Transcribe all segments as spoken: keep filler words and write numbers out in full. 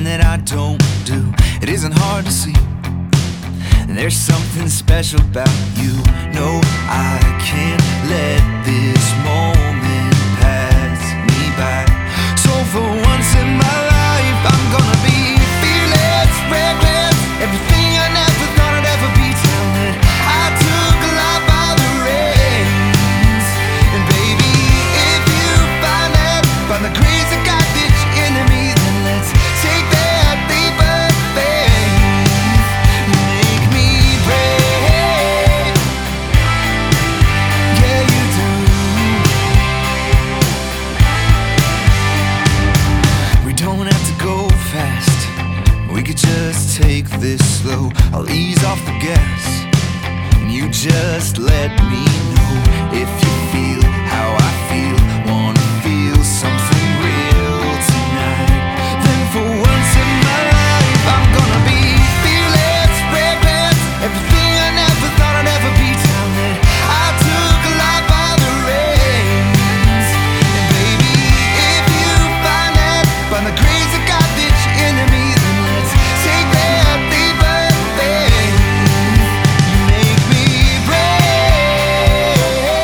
something that I don't do. It isn't hard to see. There's something special about you. No, I can't let this moment pass me by. So for once in my life, I'm gonna be fearless, reckless. Everything I never thought I'd ever be. Tell it I took life by the reins. And baby, if you find that, find the grace of God that's in me, then let's take that leap of faith. You make me brave. Yeah, you do. We don't have to go fast. We could just take this slow. I'll ease off the gas, and you just let me know if you feel how I feel. Wanna feel something real tonight. Then for once in my life, I'm gonna be fearless, reckless. Everything I never thought I'd ever be. Tell it I took life by the reins. And baby, if you find that, find the grace of God that's in me, then let's take that leap of faith. You make me brave.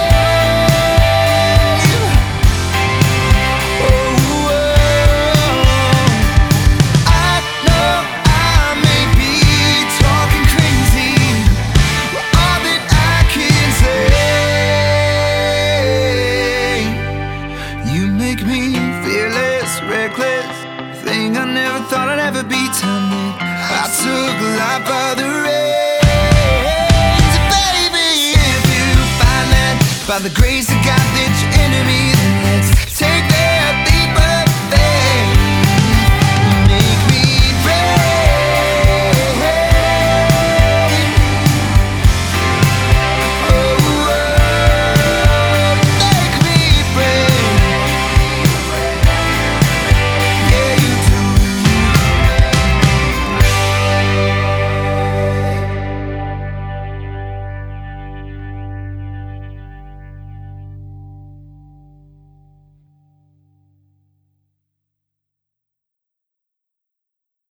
Oh, I know I may be talking crazy, but all that I can say, you make me fearless, reckless. Thing I never thought I'd ever be. Tell me I took life by the reins. Baby, if you find that, by the grace of God